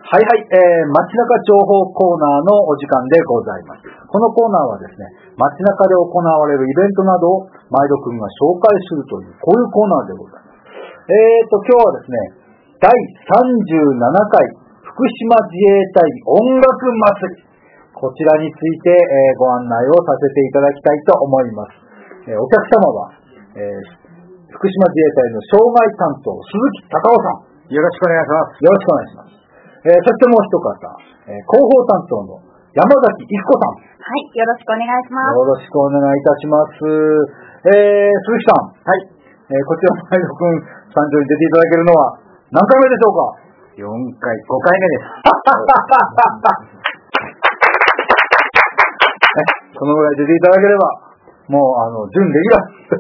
はいはい、街中情報コーナーのお時間でございます。このコーナーはですね、街中で行われるイベントなどを毎度くんが紹介するという、こういうコーナーでございます。今日はですね、第37回福島自衛隊音楽祭り。こちらについて、ご案内をさせていただきたいと思います。お客様は、福島自衛隊の障害担当、鈴木隆夫さん。 よろしくお願いします。 よろしくお願いします。そしてもう一方、広報担当の山崎一子さん。 はい、よろしくお願いします。 よろしくお願いいたします。鈴木さん。 はい。 こちらの前野くん参上に出ていただけるのは何回目でしょうか 4回、5回目です。 そのぐらい出ていただければ、もう、準レギュ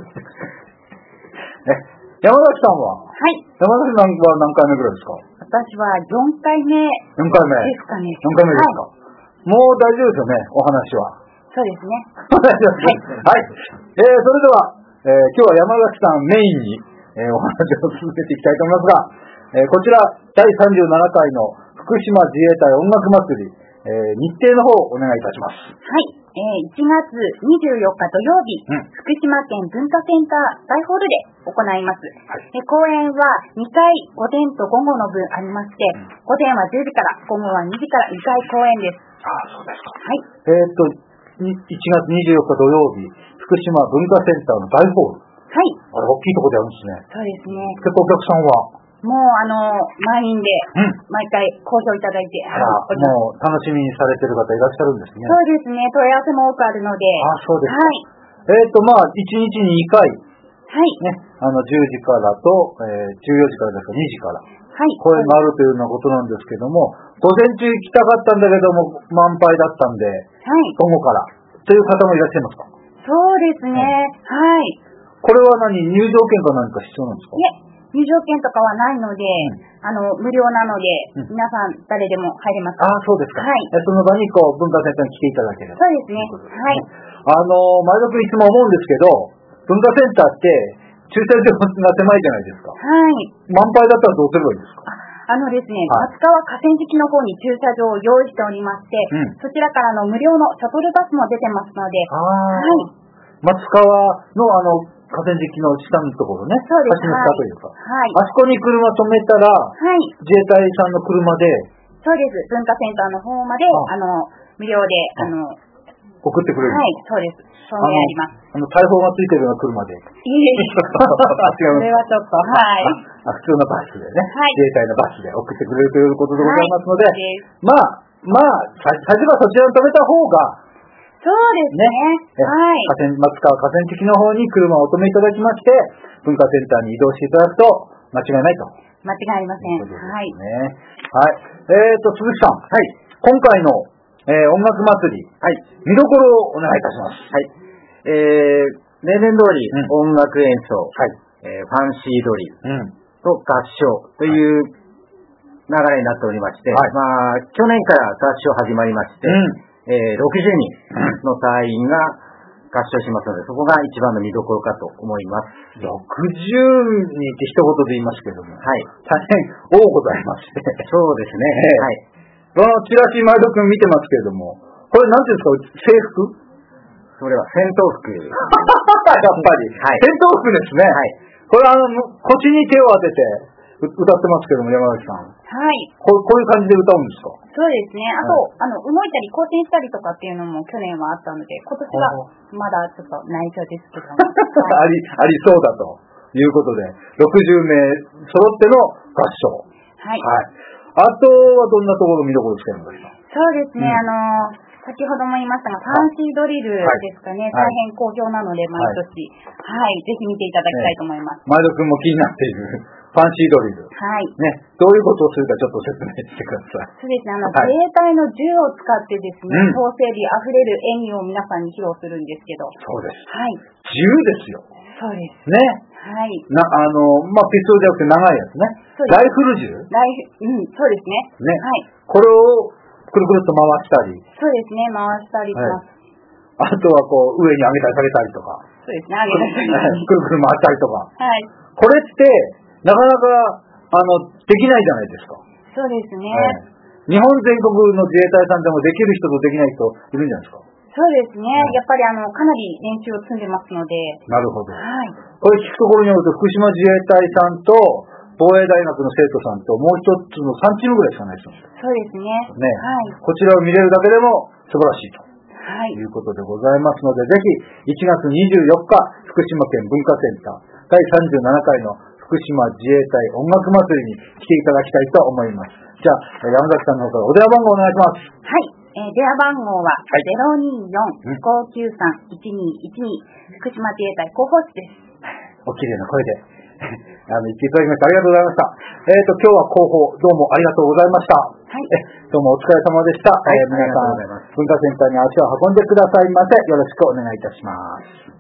ラー。山崎さんははい。 山崎さんは何回目ぐらいですか私は4回目 4回目ですかね。 4回目ですか、はい、もう大丈夫ですよね、お話は。 そうですね。 はい。それでは、今日は山崎さんメインに、お話を続けていきたいと思いますが、こちら第37回の福島自衛隊音楽祭り、日程の方お願いいたします。 はい。1月24日土曜日、福島県文化センター大ホールで行います。はい、公演は2回午前と午後の分ありまして、午前は10時から午後は2時から2回公演です。 ああ、そうですか。はい。1月24日土曜日、福島文化センターの大ホール。 はい。 あれ、大きいところでやるんですね。 そうですね。 結構お客さんはもう満員で、毎回好評いただいて、 もう楽しみにされてる方いらっしゃるんですね。 そうですね、問い合わせも多くあるので。 あ、そうですか。はい。1日に2回。 はい。 ね、10時からと、14時からですか、2時から。 はい。 公演があるというようなことなんですけども、午前中行きたかったんだけども、満杯だったんで、はい。午後から。という方もいらっしゃいますか？ そうですね。はい。 これは入場券か何か必要なんですか？ いえ。入場券とかはないので、無料なので、皆さん誰でも入れます。 ああ、そうですか。はい。その場に文化センターに来ていただければ。 そうですね。はい。 前田君いつも思うんですけど、文化センターって駐車場が狭いじゃないですか。はい。満杯だったらどうすればいいですか？ ですね、松川河川敷の方に駐車場を用意しておりまして、そちらから無料のシャトルバスも出てますので、 はい。松川の河川敷の下のところね。 そうです。 橋の下というか。 はい。 あそこに車止めたら、はい。自衛隊さんの車で。 そうです。文化センターの方まで、無料で、 送ってくれる。 はい、そうです。そうやります。 大砲がついてるような車で。 いえいえ。それはちょっと、はい。 普通のバスでね。 はい。 自衛隊のバスで送ってくれるということでございますので、最初はそちらに止めた方が、 そうですね。はい。 松川河川敷の方に車をお止めいただきまして、文化センターに移動していただくと間違いないと。 間違いありません。はい。 はい。鈴木さん。はい。今回の、音楽祭り。はい。見どころをお願いいたします。 はい。例年通り、音楽演奏。はい。ファンシードリル。と合唱という流れになっておりまして、はい。去年から合唱始まりまして、60人の隊員が合唱しますので、そこが一番の見どころかと思います。 60人って一言で言いますけども、はい。大変多ございまして。 そうですね。 はい。チラシ前田君見てますけれども、これなんていうんですか、制服？ それは戦闘服。やっぱり。はい。戦闘服ですね。はい。これ腰に手を当てて、歌ってますけども、山崎さん。 はい。 こういう感じで歌うんですか？ そうですね。あと、動いたり、更新したりとかっていうのも去年はあったので、今年はまだちょっと内緒ですけども。 ありそうだということで、60名揃っての合唱。はい。はい。あとはどんなところ見どころですか、山崎さん。 そうですね。先ほども言いましたが、ファンシードリルですかね、大変好評なので、毎年、はい、ぜひ見ていただきたいと思います。 前田君も気になっているファンシードリル。はい。ね、どういうことをするかちょっと説明してください。 そうですね、自衛隊の銃を使ってですね、法整備あふれる演技を皆さんに披露するんですけど。 そうです。 はい。 銃ですよ。 そうです。 ね。 はい。 ピストルじゃなくて長いやつね。ライフル銃？ そうですね。 ね。 はい。 これをくるくるっと回したり。 そうですね、回したりします。 あとは上に上げたり下げたりとか。 そうですね、上げたり。 くるくる回ったりとか。 はい。 これって、なかなか、できないじゃないですか。 そうですね。 日本全国の自衛隊さんでもできる人とできない人いるんじゃないですか。 そうですね。やっぱりかなり練習を積んでますので。 なるほど。 はい。 これ聞くところによると、福島自衛隊さんと防衛大学の生徒さんともう一つの3チームぐらいしかないですよ。 そうですね。 ね。 はい。 こちらを見れるだけでも素晴らしいと。 はい。 いうことでございますので、ぜひ1月24日、福島県文化センター第37回の福島自衛隊音楽祭りに来ていただきたいと思います。じゃあ、山崎さんの方からお電話番号お願いします。 はい。電話番号は024-593-1212、福島自衛隊広報室です。 お綺麗な声で言っていただきましてありがとうございました。今日は広報どうもありがとうございました。 はい。 どうもお疲れ様でした。皆さん、文化センターに足を運んでくださいませ。よろしくお願いいたします。